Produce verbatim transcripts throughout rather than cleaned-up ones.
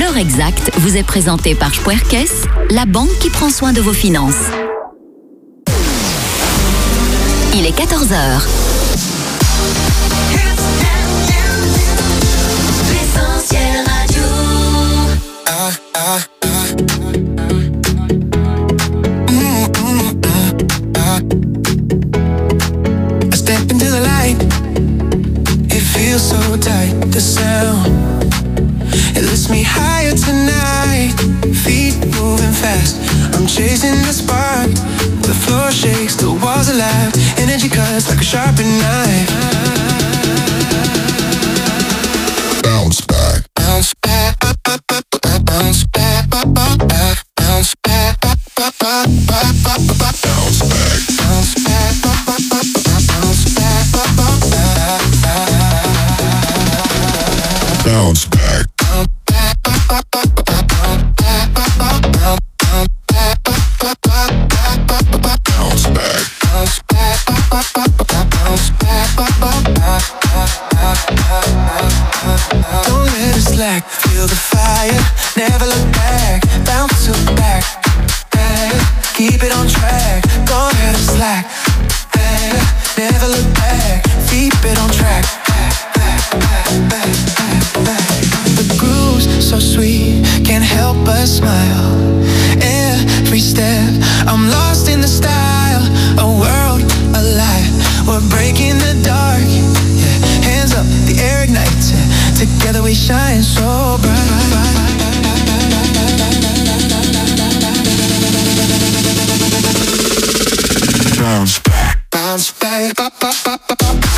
L'heure exacte vous est présentée par Spuerkes, la banque qui prend soin de vos finances. Il est quatorze heures. L'Essentiel Radio. Ah, ah, ah. Mm, mm, ah, ah. I step into the light. It feels so tight. The sound, it lifts me higher tonight. Feet moving fast. I'm chasing the spark. The floor shakes, the walls alive. Energy cuts like a sharpened knife. Bounce back. Bounce back. Bounce back. Bounce back. Bounce back. Bounce back. Bounce back. Bounce back. Bounce back. Don't let it slack, feel the fire, never look back, bounce to back, back, keep it on track, don't let it slack, back, never look back, keep it on track, back, back, back, back, back. The groove's so sweet, can't help but smile, every step, I'm lost in the style, a world alive, we're breaking the dark, yeah, hands up, the air ignites, yeah. Together we shine so bright. Bounce back, bounce back, bounce back,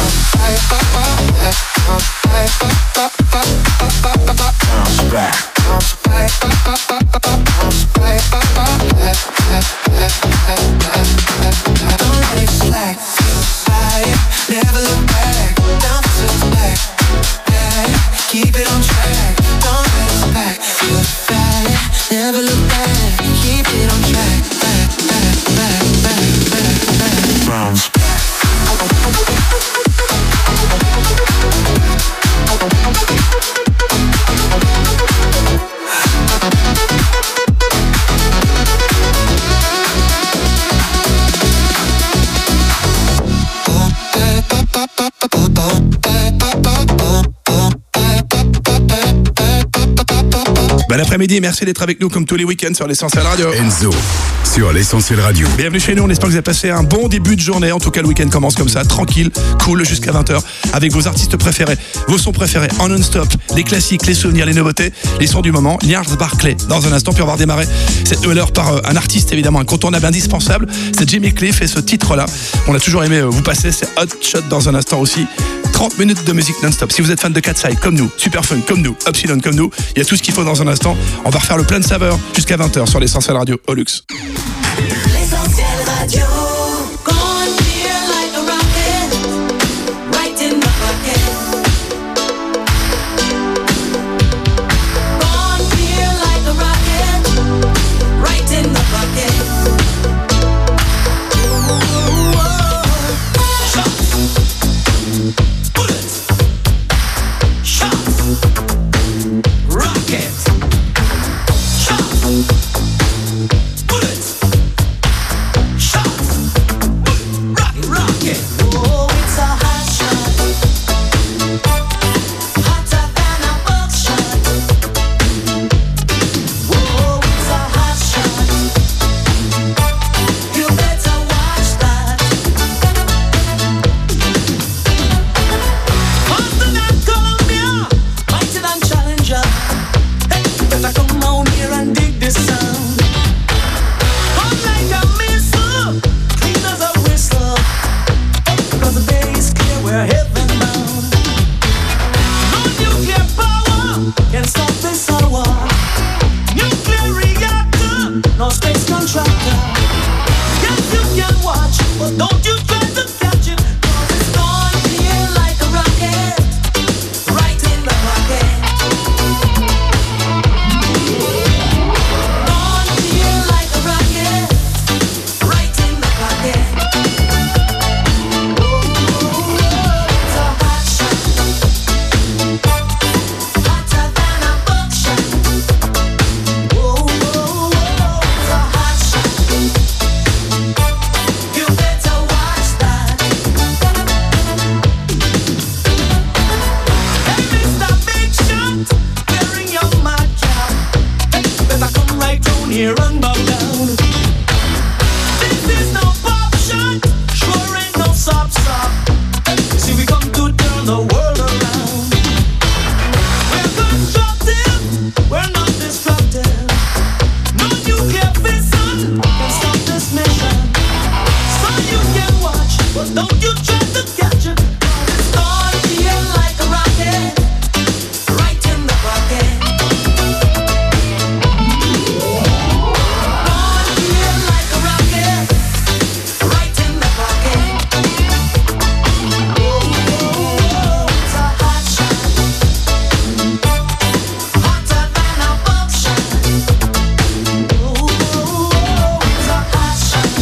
bounce back. Don't let it slack, feel fire, never look back, down to the back. Keep it on track, don't let us back. Feel the fire, never look back. Keep it on track, back, back, back, back, back, back. Bounce back. Bon après-midi, merci d'être avec nous comme tous les week-ends sur l'Essentiel Radio. Enzo, sur l'Essentiel Radio. Bienvenue chez nous, on espère que vous avez passé un bon début de journée. En tout cas, le week-end commence comme ça, tranquille, cool, jusqu'à vingt heures, avec vos artistes préférés, vos sons préférés, en non-stop, les classiques, les souvenirs, les nouveautés, les sons du moment. Gnarls Barclay, dans un instant, puis on va redémarrer cette nouvelle heure par un artiste évidemment incontournable, indispensable. C'est Jimmy Cliff et ce titre-là, on a toujours aimé vous passer, c'est Hot Shot dans un instant aussi. trente minutes de musique non-stop. Si vous êtes fan de Cat's-Eye comme nous, Super Fun comme nous, Upsilon comme nous, il y a tout ce qu'il faut dans un instant. On va refaire le plein de saveurs jusqu'à vingt heures sur l'Essentiel Radio au luxe. L'Essentiel Radio. Bullets, shots, here and back down. This is no pop shot, sure ain't no stop stop. See we come to turn the world around. We're constructive, we're not destructive. No nuclear fission can stop this mission. So you can watch, but don't you try to catch it. It's on here like a rocket, right in the pocket. On here like a rocket, right in the pocket. Oh, it's a hot shot, hotter than a buckshot. Oh, it's a hot shot.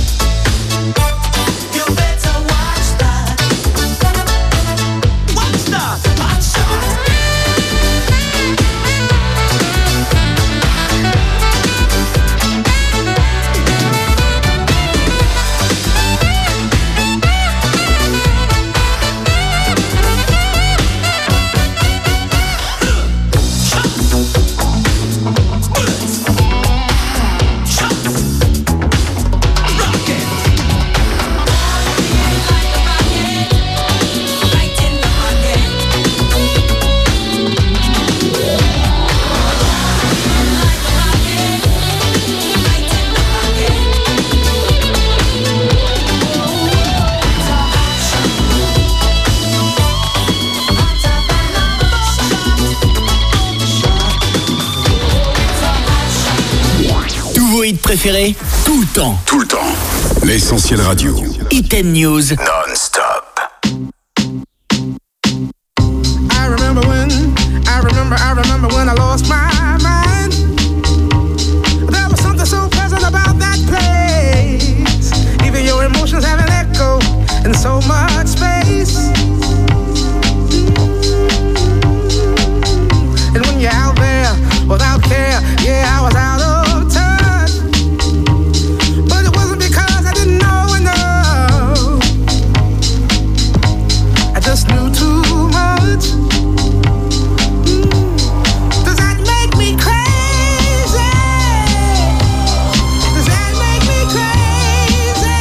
You better watch that. Watch that hot shot. Tous vos hits préférés, tout le temps. Tout le temps. L'Essentiel Radio. Item News. Non-stop. I remember when, I remember, I remember when I lost my mind. There was something so pleasant about that place. Even your emotions have an echo in so much space. And when you're out there without care, yeah, I was out of touch. But it wasn't because I didn't know enough. I just knew too much. Does that make me crazy? Does that make me crazy?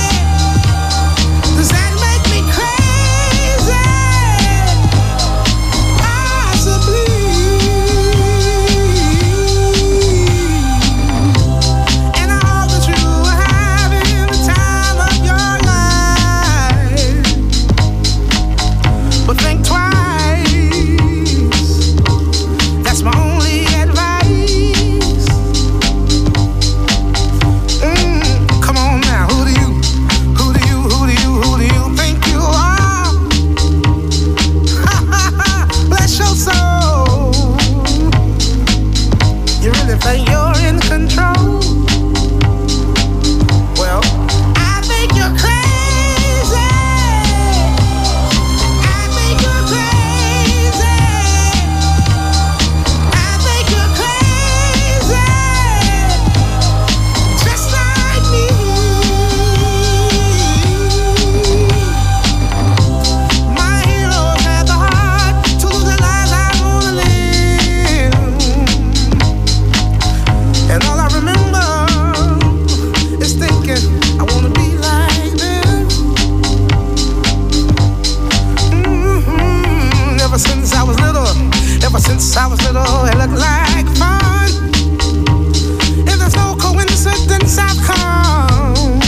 Does that make me crazy? Possibly. And I hope that you are having the time of your life. But think twice. That's my only advice. Mm, come on now, who do you, who do you, who do you, who do you think you are? Bless your soul. You really think you're in control? Well, I think you're crazy. I think you're crazy. I think you're crazy. Just like me. My heroes had the heart to lose their lives. I wanna live. And all I remember is thinking I wanna be like them. Mhm. Ever since I was little, ever since I was little, it looked like fun. If there's no coincidence, I've come.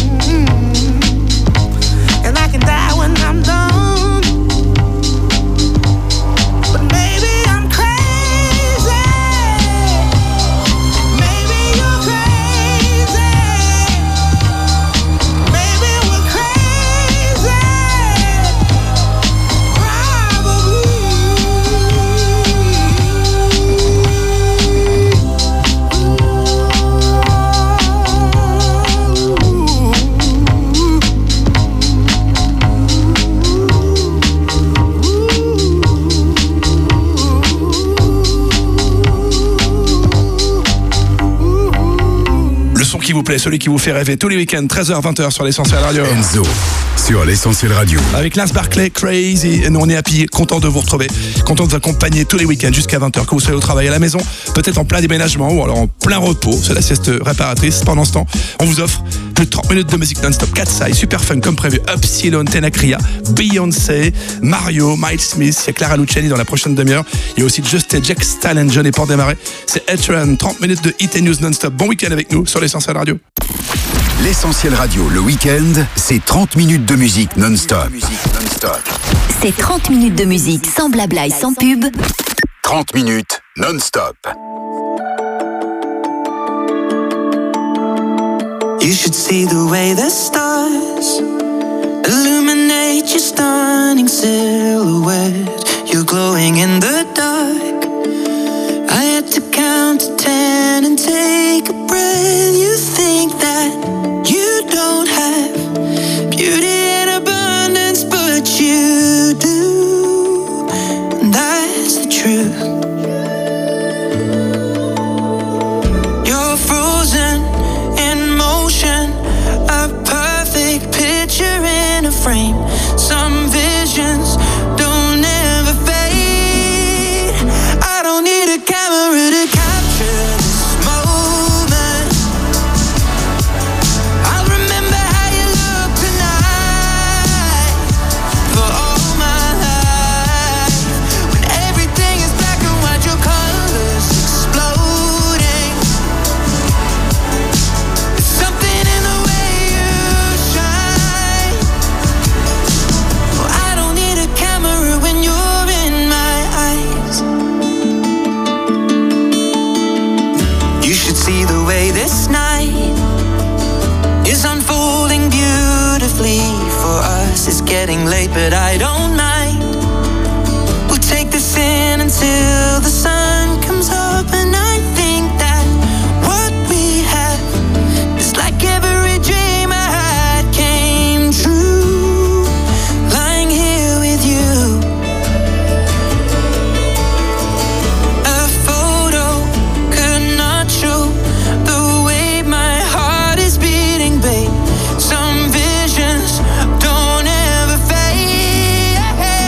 And I can die when I'm done. But maybe I'm crazy. Maybe you're crazy. Maybe we're crazy. Probably. son qui vous plaît, celui qui vous fait rêver tous les week-ends, treize heures, vingt heures sur l'Essentiel Radio. Enzo, sur l'Essentiel Radio. Avec Lars Barclay, Crazy. Et nous, on est happy, content de vous retrouver, content de vous accompagner tous les week-ends jusqu'à vingt heures, que vous soyez au travail, à la maison, peut-être en plein déménagement ou alors en plein repos. C'est la sieste réparatrice. Pendant ce temps, on vous offre plus de trente minutes de musique non-stop. Cat Size, super fun comme prévu. Upsilon, Tenacria, Beyoncé, Mario, Miles Smith. Il y a Clara Luciani dans la prochaine demi-heure. Il y a aussi Just Jack Stallion, John et Port Démarré. C'est Etran, trente minutes de hit et news non-stop. Bon week-end avec nous sur l'Essentiel Radio. L'Essentiel Radio, le week-end, c'est trente minutes de musique non-stop. C'est trente minutes de musique sans blabla et sans pub. trente minutes non-stop. You should see the way the stars illuminate your stunning silhouette. You're glowing in the dark. I had to count to ten and take a breath. You think that you don't have beauty in abundance, but you do, and that's the truth. You're frozen in motion, a perfect picture in a frame. Some visions don't ever fade. I don't need a camera to capture this moment. I'll remember how you look tonight for all my life. When everything is black and white, your colors exploding. There's something in the way you shine. Well, I don't need a camera when you're in my eyes. You should see the way this night is unfolding beautifully for us. It's getting late, but I don't mind. We'll take this in until the sun comes up, and I think that what we have is like every dream I had came true. Lying here with you. A photo could not show the way my heart is beating, babe. Some visions don't ever fade.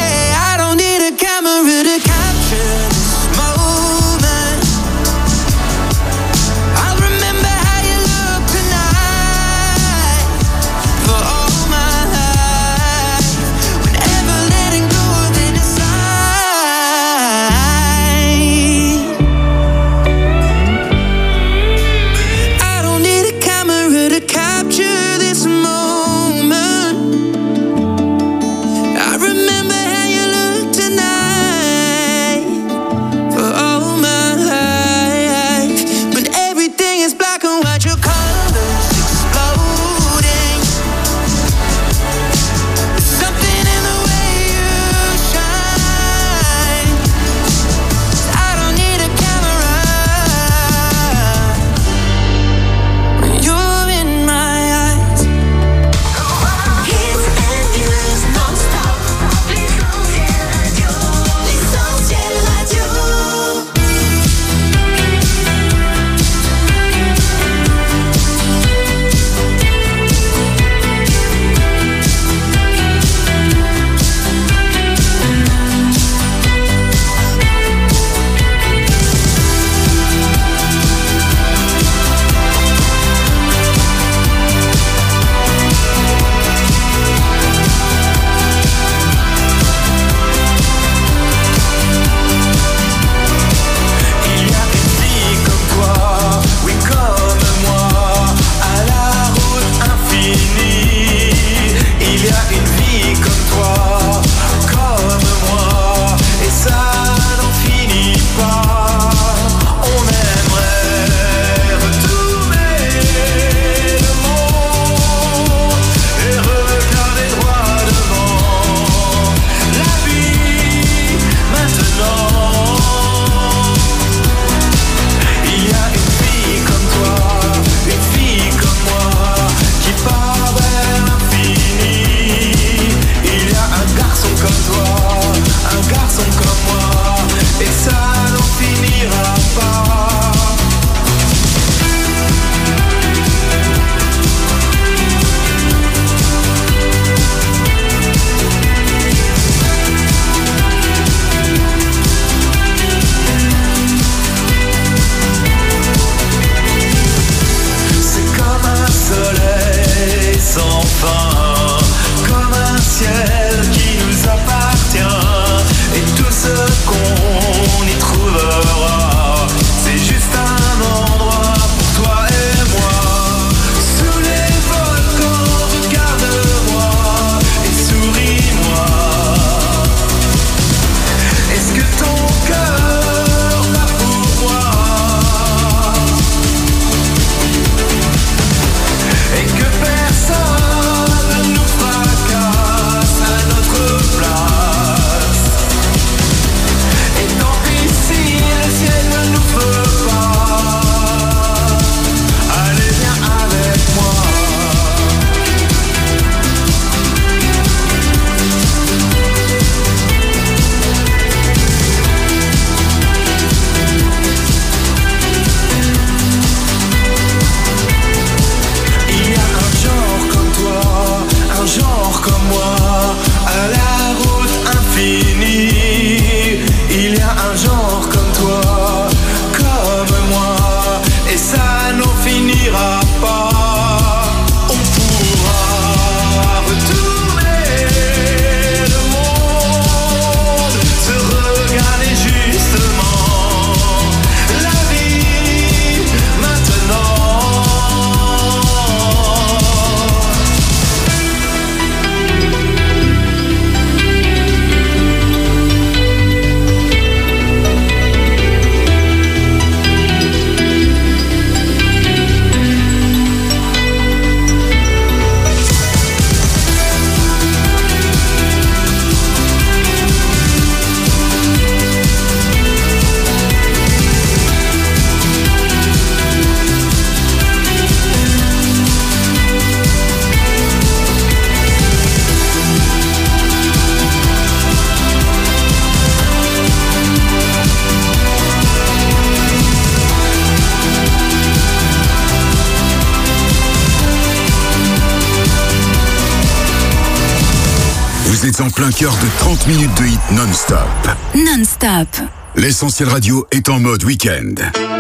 un genre comme toi, comme moi, et ça n'en finira pas. On pourra retourner le monde, se regarder justement la vie maintenant. Vous êtes en plein cœur de trente minutes de hit non-stop. Non-stop. L'Essentiel Radio est en mode week-end.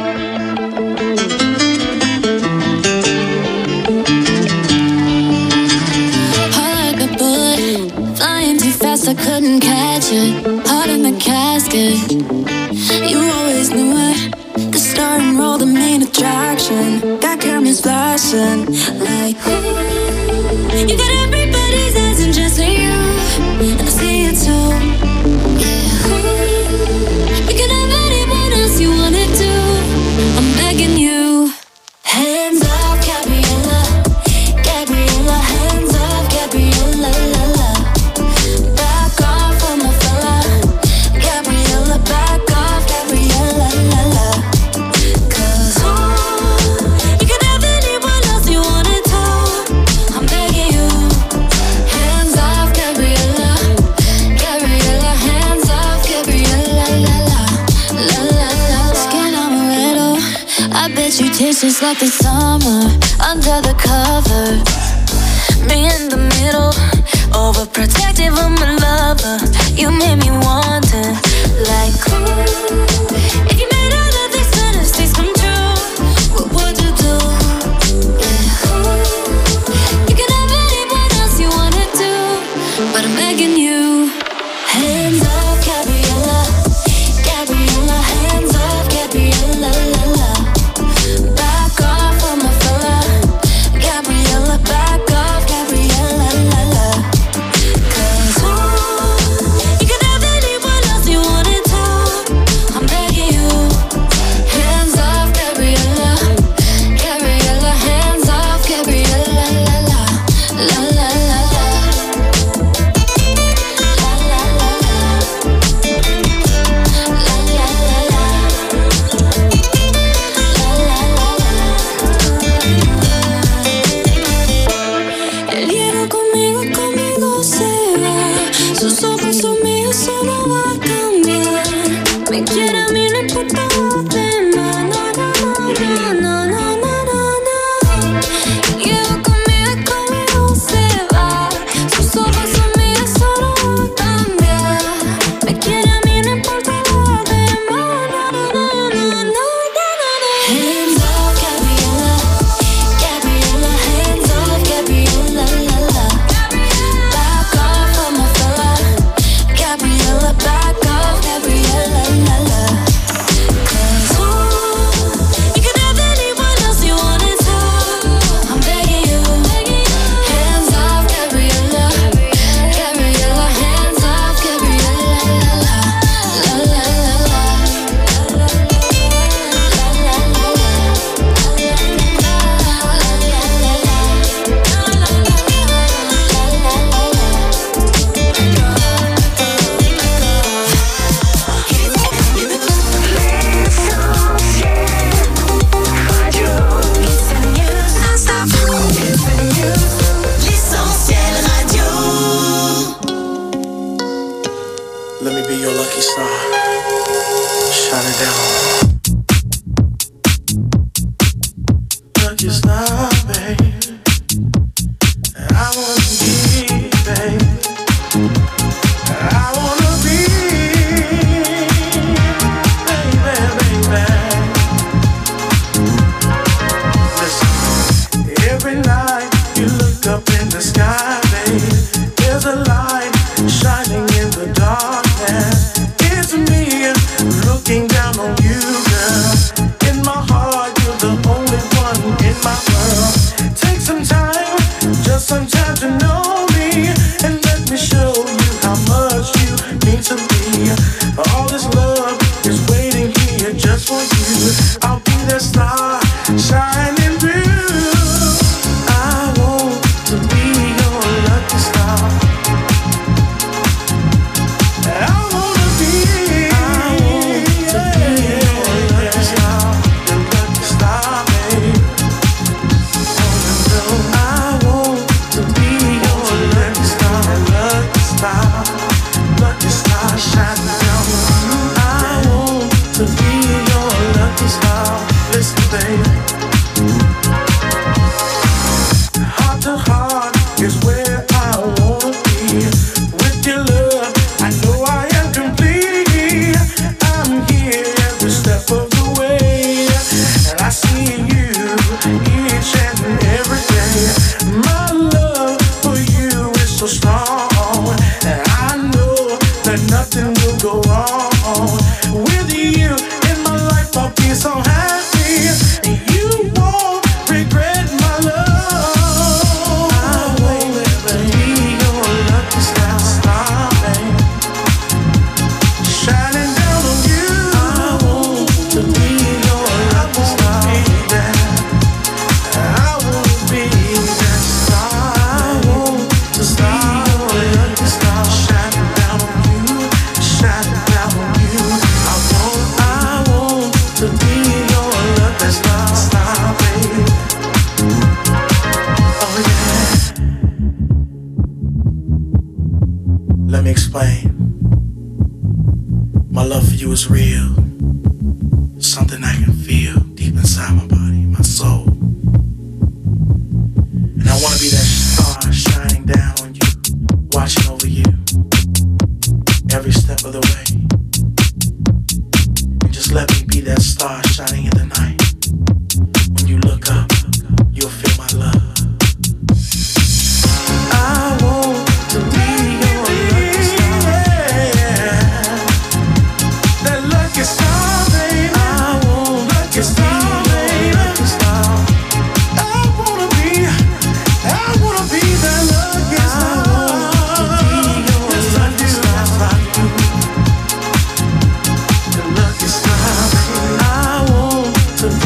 Like a bullet, flying too fast, I couldn't catch it. Heart in the casket, you always knew it. The star and roll, the main attraction. Got cameras flashing like ooh. You got everybody's eyes and just you, and I see it too. Yeah, ooh. You can have anyone else you wanna do. I'm begging you. Hands off, Gabriella, Gabriella. Hands off, Gabriella, la la. Back off of my fella, Gabriella. Back off, Gabriella, la la. 'Cause oh, you can have anyone else you wanna do. I'm begging you. Hands off, Gabriella, Gabriella. Hands off, Gabriella, la la, la la la. Skin amaretto, I bet you taste just like the summer under the cover. Me in the middle, overprotective of my lover. You made me want it, like ooh. If you made all of these fantasies come true, what would you do? Yeah, ooh. You can have anyone else you wanna do, but I'm begging you. Hands off, Gabriella, Gabriella. Hands off, Gabriella, la la. Back off of my fella, Gabriella. Back off, Gabriella, la la. 'Cause ooh, you can have anyone else you wanna do. I'm begging you. Hands off, Gabriella, Gabriella. Hands off, Gabriella, la la, la la la la. La la la la. La la la la. La la la la. Él viene conmigo, conmigo se va. Sus ojos son míos, eso no va a cambiar. Me quiere a mí, no importa lo demás. No, no, no, no, no, no, no, no. Él viene conmigo, conmigo se va. Sus ojos son míos, eso no va a cambiar. Me quiere a mí, no importa lo demás. No, no, no, no, no, no. Hands off, Gabriella, Gabriella. Hands off, Gabriella, la la. Back off of my fella, Gabriella. Back off, Gabriella, la la. 'Cause ooh, you can have anyone else you wanna do. I'm begging you. Hands off, Gabriella, Gabriella. Hands off, Gabriella, la la, la la la la. La la la L'essentiel radio. Let me be your lucky star. Shine it down. Lucky star, babe. I wanna be, babe. I wanna be looking down on you, girl. In my heart, you're the only one in my world. Take some time, just some time to know me, and let me show you how much you mean to me. All this love is waiting here just for you. I'll be the star shining through. I want to be your lucky star. I wanna be, I want to be your lucky star, your lucky star, babe. I want to be your lucky star, lucky star, lucky star shining down on you. I want to be your lucky star. Listen, baby. Heart to heart is where I wanna be. With your love, I know I am complete. I'm here every step of the way, and I see you each and every day. My love for you is so strong, and I know that nothing will go wrong. With you in my life, I'll be so happy. You won't regret my love. I want to be your lucky star, star, babe. Shining down on you. I want to be your lucky star, baby. I want to be that star. I want to be your lucky star, shining down on you, shining down on you. I want, I want to be your lucky star, star, baby. Oh yeah. Let me explain. My love for you is real. Something I can feel deep inside my body, my soul. And I wanna be that star shining down on you, watching over you every step of the way. And just let me be that star shining in the night. When you look up, you'll feel my love. I want to be your lucky star. That lucky star, baby. I want lucky star, baby. Lucky star. I wanna be, I wanna be that lucky star. I want to be your lucky star. The lucky star, baby. I want to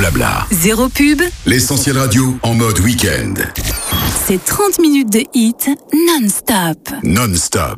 blabla. Zéro pub. L'Essentiel Radio en mode week-end. C'est trente minutes de hit non-stop. Non-stop.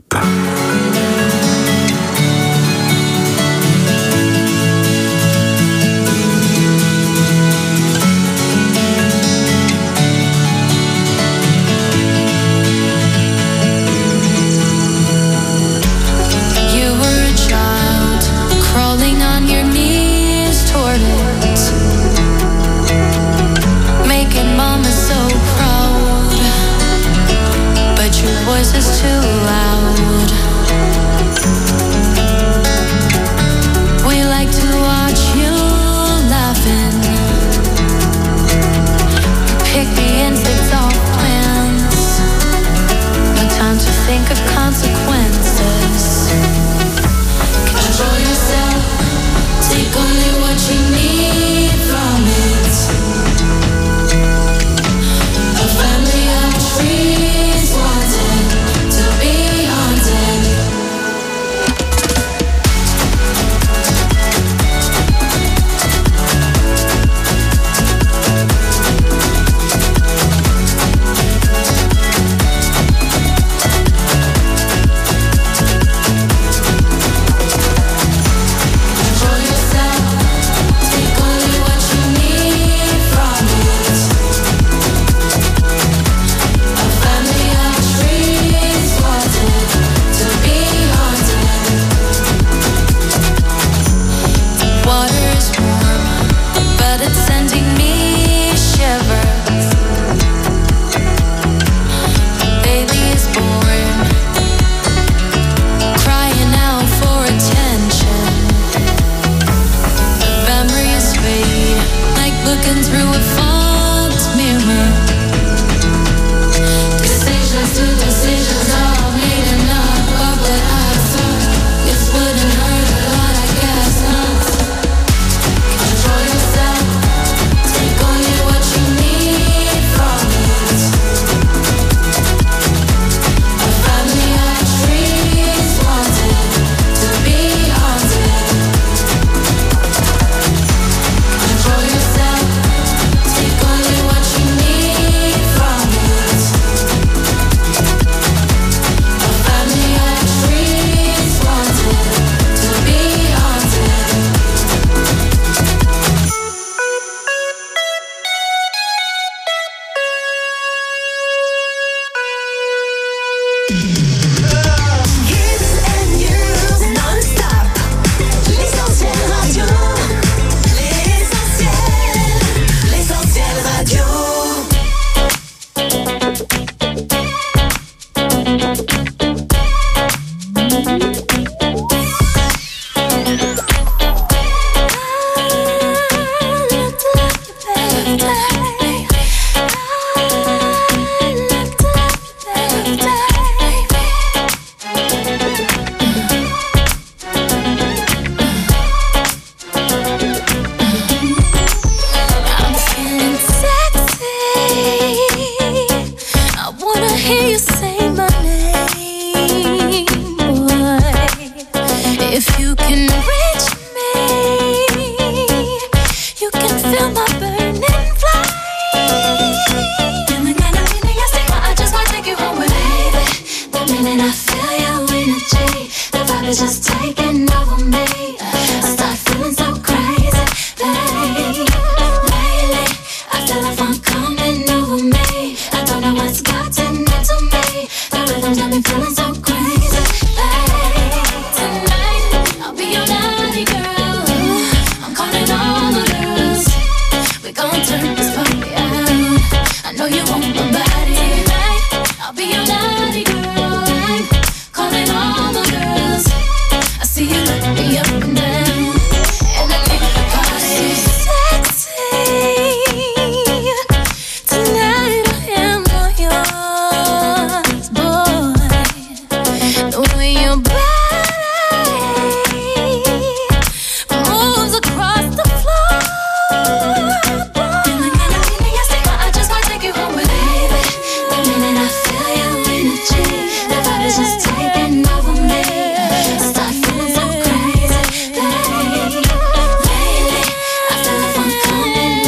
Voice is too loud. We like to watch you laughing. Pick the insects off plants. No time to think of consequences. Control yourself. Take only what you need from it. A family of trees wanted to be haunted. Control yourself. Take only what you need from it. A family of trees wanted to be haunted. Water is warm, but it's sending me shivers. Baby is born, crying out for attention. Memories fade, like looking through a fogged mirror. Decisions to decisions all made enough of what I thought. This wouldn't hurt a lot, I guess not. Control yourself. Take only what you need from it. A family of trees wanted to be haunted. Control yourself. Take only what you need from it. A family of trees wanted to be haunted. Hits and news non-stop. L'essentiel radio. L'essentiel. L'essentiel radio. I'm feeling sexy. I wanna hear you say my name, boy. If you can reach me, you can feel my burning flame. And the kind of feeling I say, I just wanna take you home with me, baby. The minute I feel your energy, the vibe is just taking over me. I start feeling so crazy, babe. Lately, I feel like fun coming over me. I don't know what's gotten into me. The rhythm's got me feeling so crazy, babe. Tonight, I'll be your naughty girl. I'm calling all the girls. We gon' turn this party out. I know you want my body tonight. I'll be your naughty girl. I'm calling all the girls. I see you look me up and down, and I think the party sexy. Tonight I am all yours, boy. The way your body moves across the floor, boy. And the kind of feeling I say, I just wanna take you home with me, baby. The minute I feel your energy, the vibe is just taking over me. I start feeling so crazy, babe. Lately, I feel like I'm coming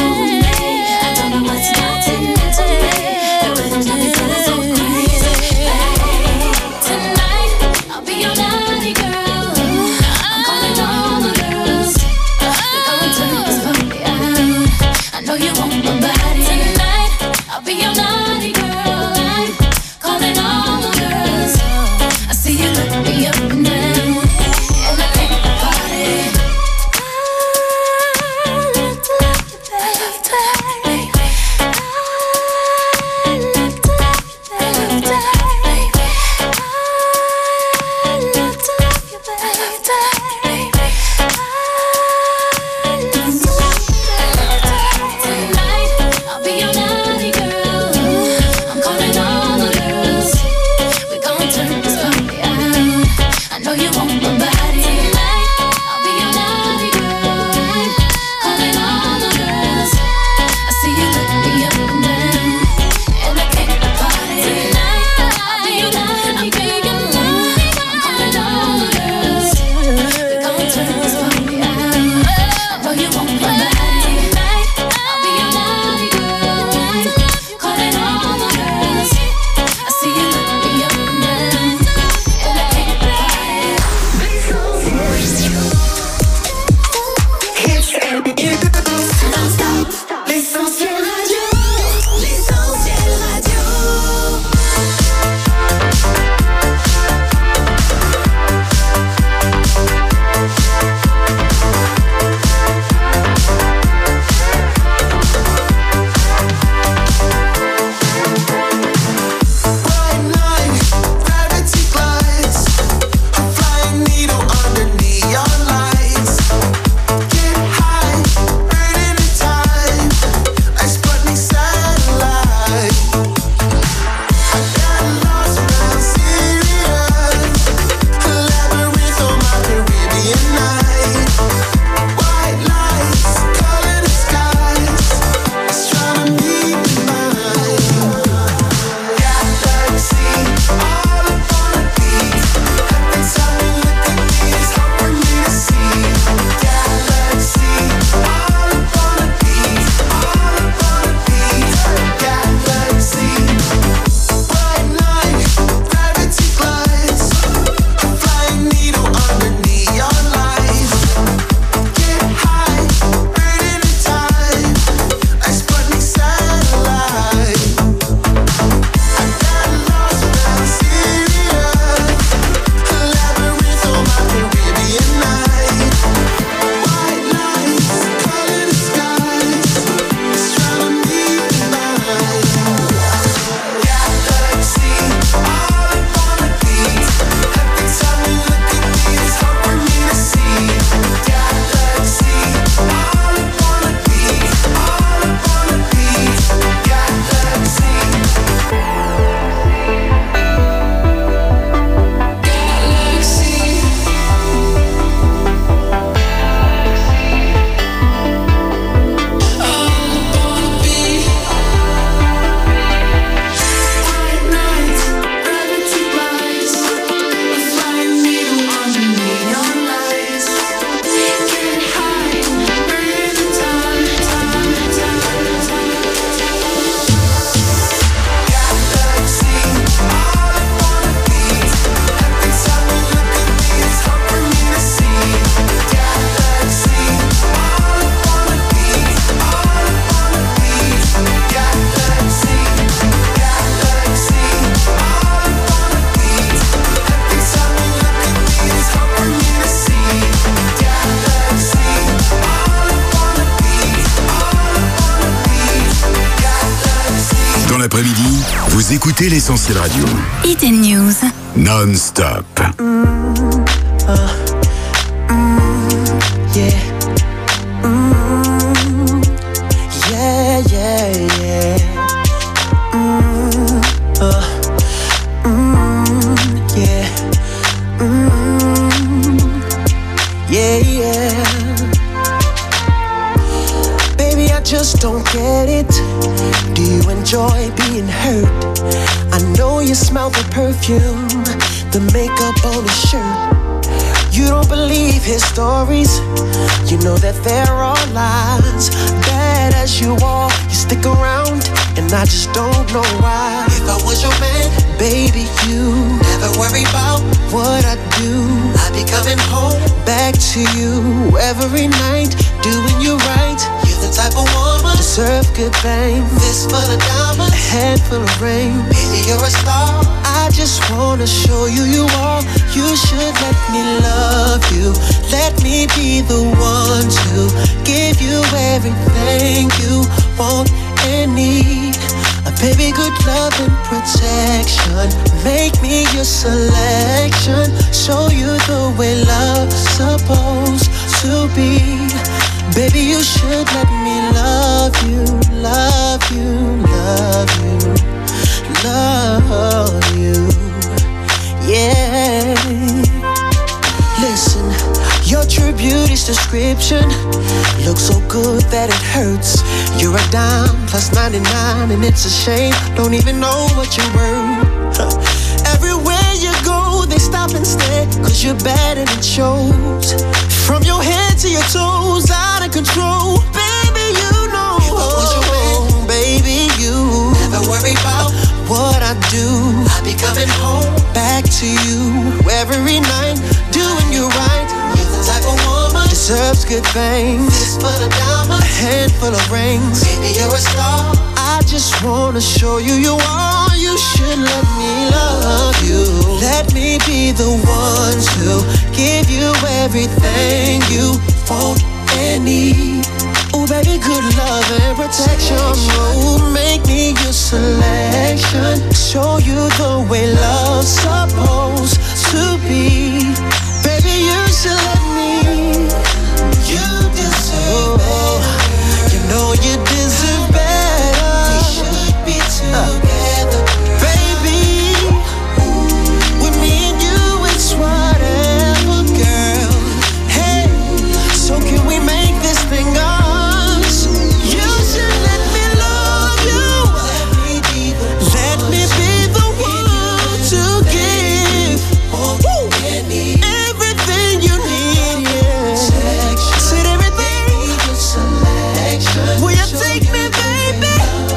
l'après-midi, vous écoutez l'Essentiel Radio. Hit and News. Non-stop. Mm, uh, mm, yeah. Mm, yeah, yeah, yeah. Mm, uh, mm, yeah. Mm, yeah, yeah. Baby, I just don't get it. Do you enjoy being hurt? I know you smell the perfume, the makeup on his shirt. You don't believe his stories. You know that there are lies. Bad as you are, you stick around, and I just don't know why. If I was your man, baby, you never worry about what I do. I'd be coming home back to you every night, doing you right. You're the type of woman deserve good things. Fist full of diamonds, a head full of rain. Baby, you're a star. I just wanna show you you are. You should let me love you. Let me be the one to give you everything you want and need. A baby, good love and protection. Make me your selection. Show you the way love's supposed to be. Baby, you should let me love you, love you, love you, love you, yeah. Listen, your true beauty's description looks so good that it hurts. You're a dime plus ninety-nine and it's a shame. Don't even know what you're worth. Everywhere you go, they stop and stare, cause you're bad and it shows. From your head to your toes, out of control. Baby, you know. If I was your man, baby, you never worry about what I do. I'll be coming home back to you every night, doing you right. You're the type of woman deserves good things. Fist full of diamonds, a handful of rings. Baby, you're a star. I just wanna show you you are. You should let me love you. Let me be the one to give you everything you want and need. Oh, baby, good love and protection. Oh, make me your selection. Show you the way love's supposed to be. Baby, you should let me. You deserve better. You know you deserve better. We should be together, baby. With me and you, it's whatever, girl. Hey, so can we make this thing us? You should let me love you. Let me be the one to give everything you need, yeah. Said everything. Will you take me, baby?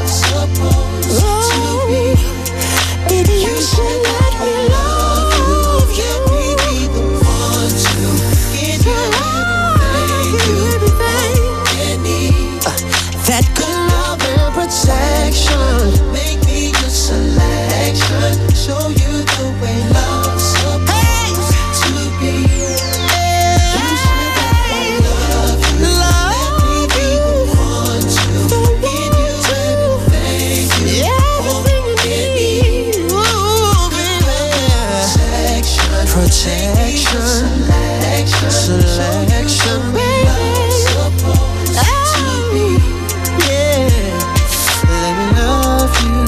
Oh, baby, you should let me love you. Let me be the one to give you everything you need. That good love and protection. Make me your selection. Show you the way love's supposed to be. You should let me love you. Let me be the one to give you everything you want and need. Ooh, baby. Protection, protection, selection, baby. Supposed to be. Yeah, let me love you.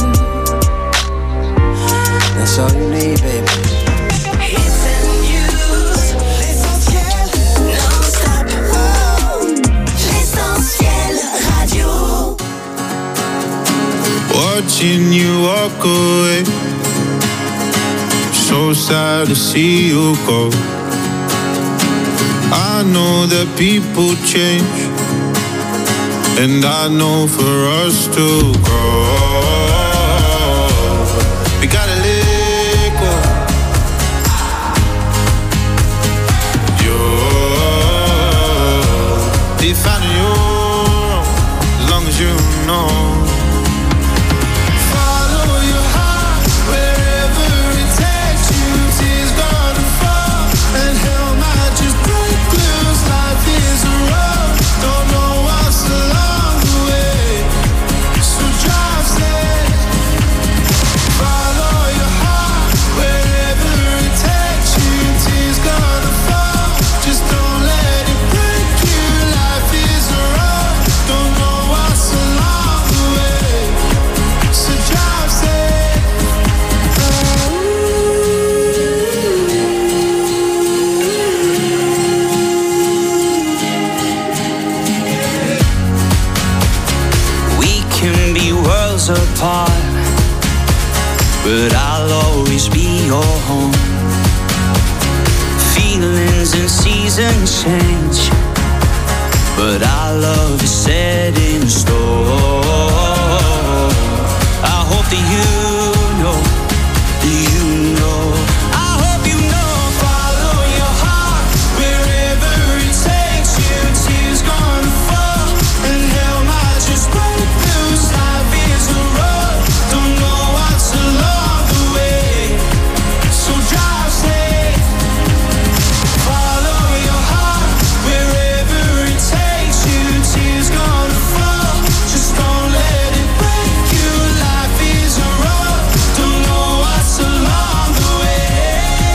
That's all you need, baby. Hits and news, l'essentiel, non-stop. Oh, l'essentiel radio. Watching you walk away, so sad to see you go. I know that people change, and I know for us to grow, we gotta let go. You're define your own, as long as you know. Don't know what's along the way, so drive safe. but I'll always be your home. Feelings and seasons change, but our love is set in stone. I hope that you know, you know. I hope you know, follow your heart wherever it takes you. Tears gonna fall and hell might just break loose. Life is a road, don't know what's along the way, so drive safe. Follow your heart wherever it takes you. Tears gonna fall, just don't let it break you. Life is a road, don't know what's along the way.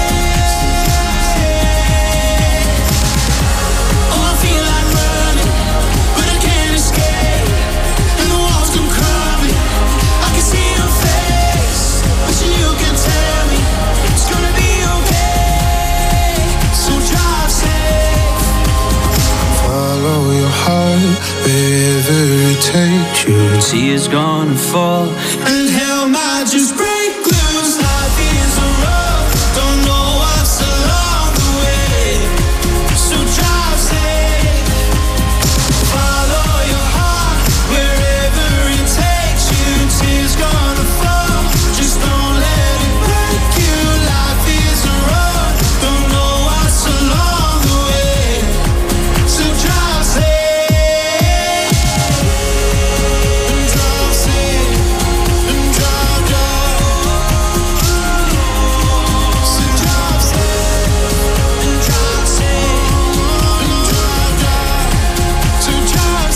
Oh, I feel like running, but I can't escape, and the walls come crumbling. I can see your face, wishing you could tell me it's gonna be okay, so drive safe. Follow your heart wherever it takes you. Tears gonna fall and hell might just break loose. Life is a road, don't know what's along the way, so drive safe. Follow your heart wherever it takes you. Tears gonna fall, just don't let it break you. Life is a road, don't know what's along the way, so drive safe. Drive safe, and drive, drive. So drive safe, and drive safe, and drive, drive. So drive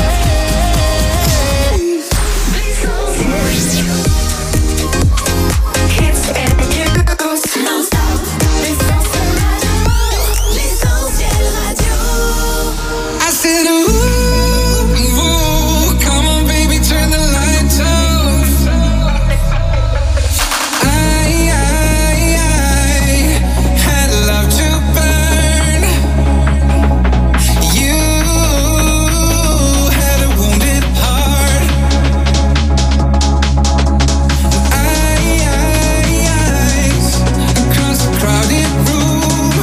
I said, ooh, ooh, come on, baby, turn the lights off. I, I, I had love to burn. You had a wounded heart. I, I, eyes across the crowded room.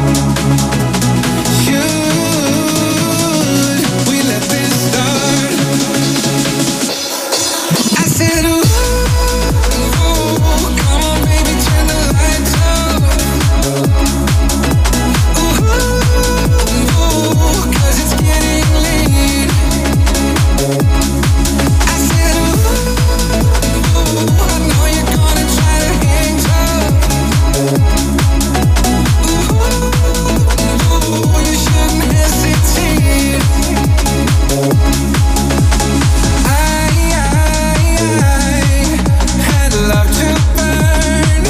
Should we let this start? I said, ooh, ooh, come on, baby, turn the lights off. Ooh, ooh, 'cause it's getting late. I said, ooh, ooh, I know you're gonna try to hang tough. Ooh, ooh, you shouldn't hesitate. I, I, I had love to burn.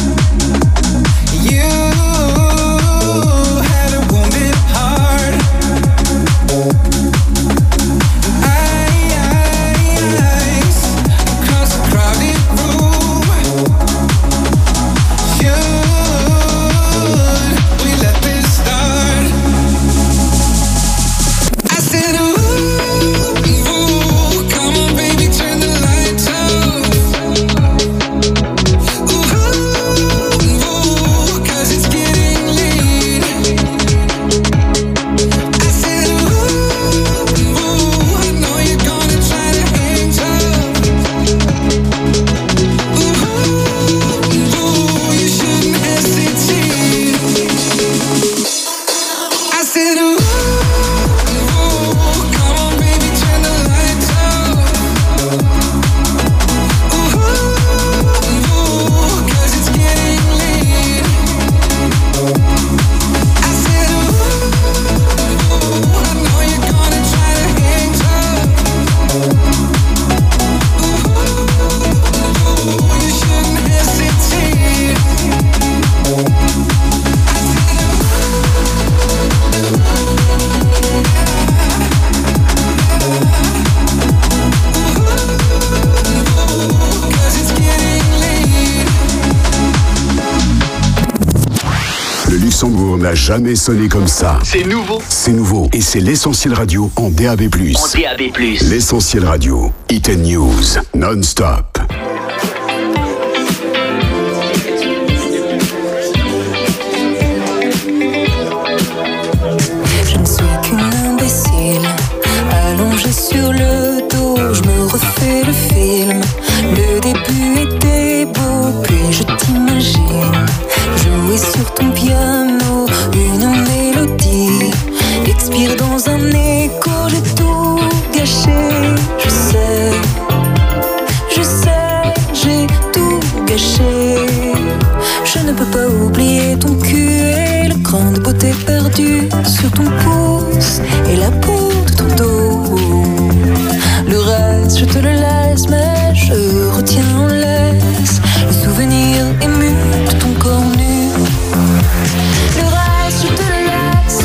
You had a wounded heart. I, I, eyes across the crowded room. Should we let this start? I said, ooh, ooh, come on, baby, turn the lights off. Ooh, ooh, 'cause it's getting late. I said, ooh, ooh, I know you're gonna try to hang tough. Ooh, ooh, you shouldn't hesitate. I said, ooh, ooh, come on, baby, turn the lights off. Ooh, ooh, 'cause it's getting late. I said, ooh, ooh, I know you're gonna try to hang tough. Ooh, ooh, you shouldn't hesitate. Le Luxembourg n'a jamais sonné comme ça. C'est nouveau. C'est nouveau et c'est l'Essentiel Radio en D A B plus. En D A B plus. L'Essentiel Radio, Hit and News, non-stop. respire dans un écho, j'ai tout gâché. Je sais, je sais, j'ai tout gâché. Je ne peux pas oublier ton cul et le cran de beauté perdu sur ton pouce et la peau de ton dos. Le reste, je te le laisse, mais je retiens en laisse le souvenir ému de ton corps nu. Le reste, je te le laisse.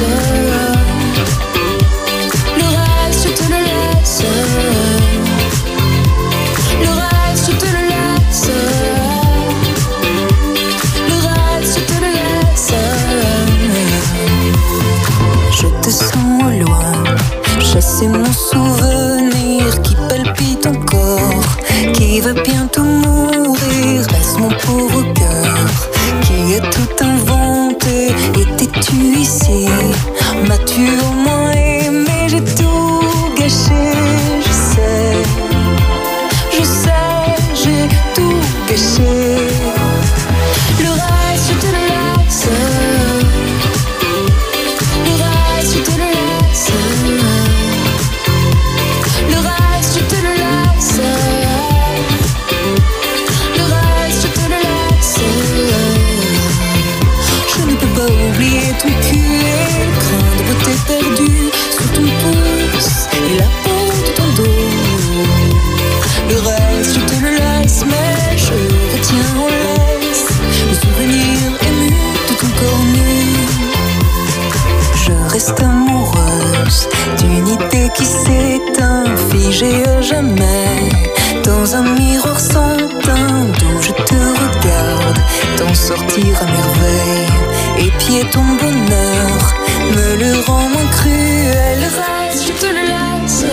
Le reste, je te le laisse. Le reste, je te le laisse. Le reste, je te le laisse. Je te sens au loin, chasser mon souvenir qui palpite encore, qui va bientôt mourir. Laisse mon pauvre cœur qui a tout inventé. Étais-tu ici? M'as-tu au moins aimé? J'ai tout gâché. Je sais, je sais, j'ai tout gâché. Le reste, je te le laisse. Le reste, je te le laisse. Le reste, je te le laisse. Le reste, je te le laisse. Je ne peux pas oublier ton cul et le cran de beauté perdu sur ton pouce et la peau de ton dos. Le reste, je te le laisse, mais je retiens en laisse le souvenir ému de ton corps nu. Je reste amoureuse d'une idée qui s'éteint, figée à jamais dans un miroir sans teint, d'où je te regarde t'en sortir à merveille. Épier ton bonheur me le rend moins cruel. Le reste, je te le laisse.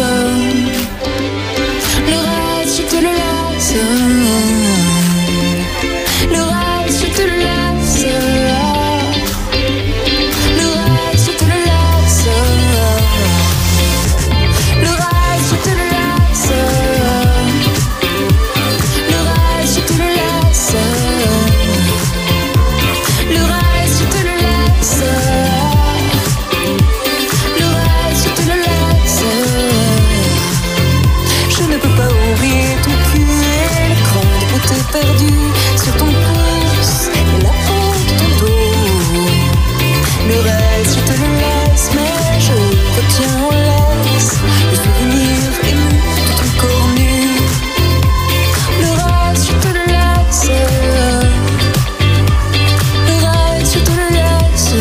Le reste, je te le laisse. Le reste, je te le laisse. Le reste, je te le laisse. Le reste, je te le laisse. Le reste, je te le laisse. Le reste, je te le laisse. Le reste, je te le laisse. Je ne peux pas oublier ton cul et le cran de beauté perdu sur ton pouce et la peau de ton dos. Le reste, je te le laisse, mais je retiens en laisse le souvenir ému de ton corps nu. Le reste, je te le laisse. Le reste, je te le laisse.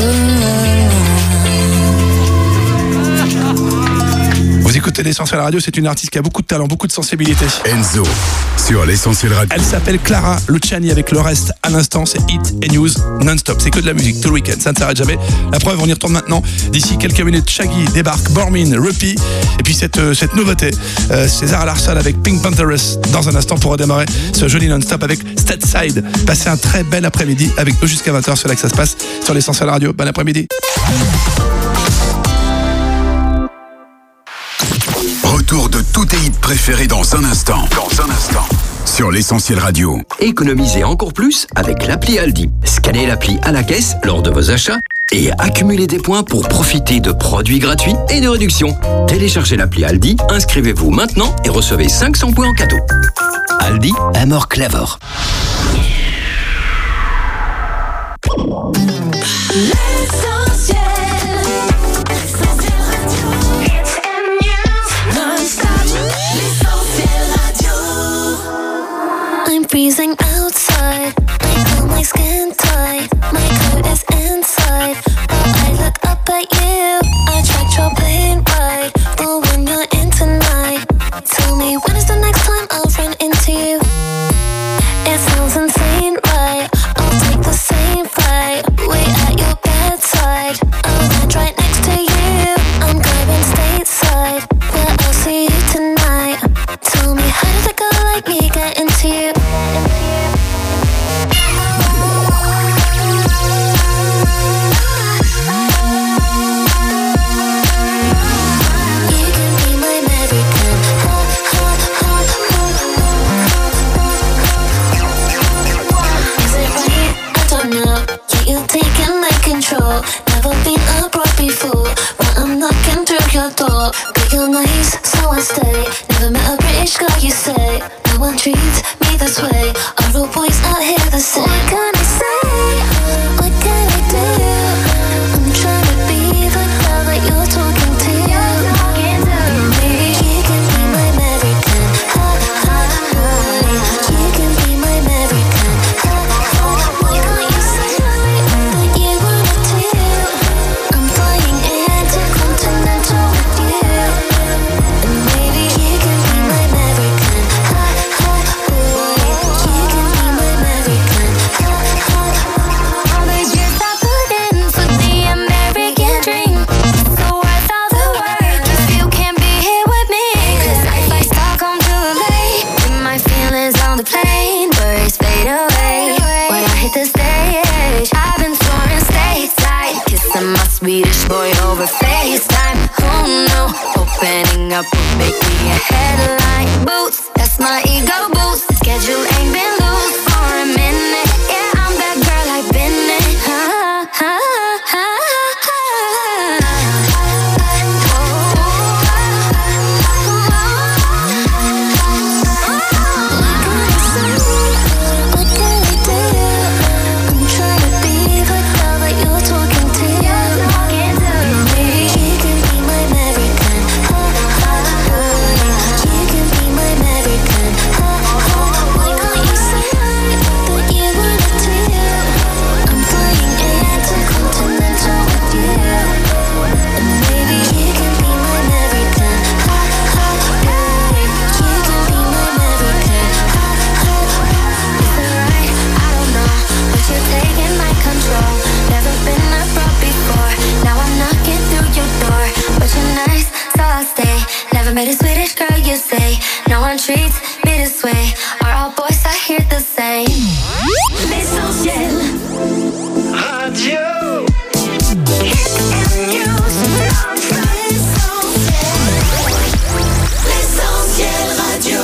Vous écoutez l'Essentiel Radio, c'est une artiste qui a beaucoup de talent, beaucoup de sensibilité. Enzo, sur l'Essentiel Radio. Elle s'appelle Clara Luciani avec le reste à l'instant, c'est Hit et News non-stop. C'est que de la musique tout le week-end, ça ne s'arrête jamais. La preuve, on y retourne maintenant. D'ici quelques minutes, Shaggy débarque, Bormin, Rupi. Et puis cette, euh, cette nouveauté, euh, César Larson avec Pink Panthers dans un instant pour redémarrer ce joli non-stop avec Stateside. Passez un très bel après-midi avec nous jusqu'à vingt heures, c'est là que ça se passe sur l'Essentiel Radio. Bon après-midi. Retour de tous tes hits préférés dans un instant. Dans un instant. Sur l'Essentiel Radio. Économisez encore plus avec l'appli Aldi. Scannez l'appli à la caisse lors de vos achats et accumulez des points pour profiter de produits gratuits et de réductions. Téléchargez l'appli Aldi, inscrivez-vous maintenant et recevez cinq cents points en cadeau. Aldi, a more clever. Freezing outside, I feel my skin tight. My coat is inside, but I look up at you. I tried your plane ride, but when you're in tonight, tell me when is the next time I'll run into you? It's thought, but you're nice, so I stay. Never met a British guy, you say. No one treats me this way. Are all boys out here the same? What can I say? What can I do? I'm trying to be the girl that you're talking to. Maybe you can be my American. Ha, ha, ha. You can be my American. Ha, ha. Why can't you say that you wanna do? I'm flying intercontinental with you. And maybe you can be my American. Ha, ha, boy. You can be my American. Ha, ha. All these years I put in for the American dream. So worth all the work if you can't be here with me. 'Cause if I Stockholm too late, then my feelings on the plane, worries fade away. When I hit the stage, I've been soaring stateside, kissing my Swedish boy over FaceTime. Who knew opening up would make me a headline? Boots, that's my ego boost. Schedule ain't been loose for a minute. Yeah, I'm that girl I've been in. Ha, ha, ha, ha. What can I do? I'm trying to be the girl that you're talking to. Maybe you can be my American. Ha, ha, boy. You can be my American. Ha, ha. Why can't you say that you wanna do? I'm flying intercontinental with you. And maybe you can be my American. Ha, ha, boy. You can be my American. Ha, ha. Is it right? I don't know, but you're taking my control. Never been abroad before. Now I'm knocking through your door. But you're nice, so I'll stay. Never met a Swedish girl, you say. No one treats me this way. Are all boys out here the same? L'essentiel Radio. Hit and news. L'essentiel radio.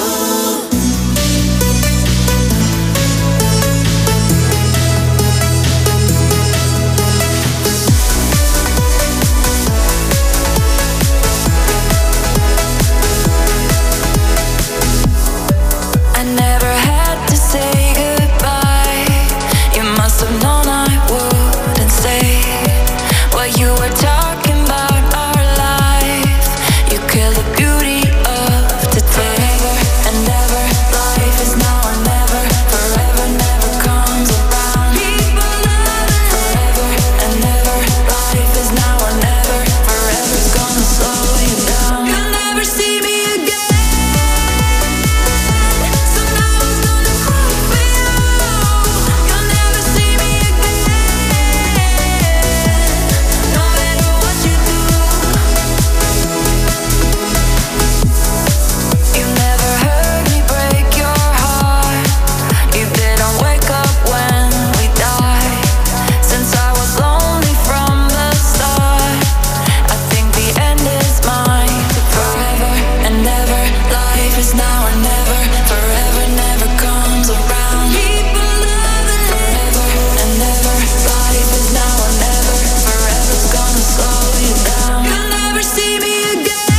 I never had to say goodbye. You must have known I wouldn't stay. While you were talking about our life, you killed the beauty of today. And ever, life is now or never. Forever never comes around. Forever and ever, life is now or never. Forever's gonna slow you down. You'll never see me again. So now I'm gonna cry for you. You'll never see me again. No matter what you do. You never heard me break your heart. You didn't wake up when we died. Since I was lonely from the start, I think the end is mine. Forever and ever, life is now or never. Forever never comes around. Forever and ever, life is now or never. Forever's gonna slow you down. You'll never see me again.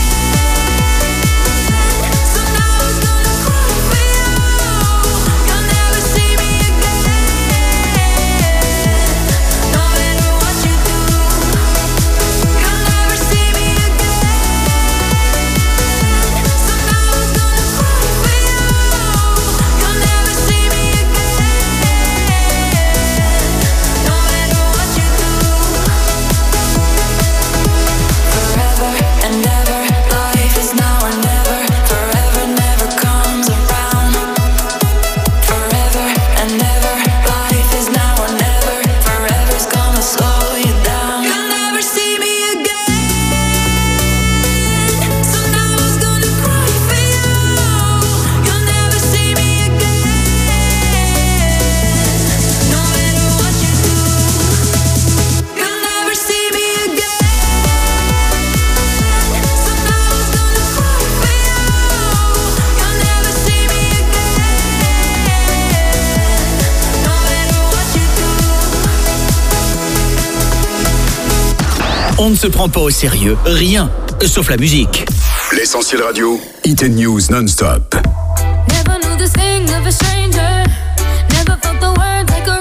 So now I'm gonna cry for you. You'll never see me again. No matter what you do. You'll never see me again. So now I'm gonna cry for you. You'll never see me again. No matter what you do. Forever and ever, life is now or never. Forever never comes around. Forever and ever, life is now or never. Forever's gonna slow you down. You'll never see me again. So now I'm gonna cry for you. You'll never see me again. No matter what you do. You'll never see me again. So now I'm gonna cry for you. You'll never see me again. No matter what you do. On ne se prend pas au sérieux, rien. sauf la musique. L'Essentiel Radio, Hit and News non-stop. Never knew this thing of a stranger. Never felt the words like a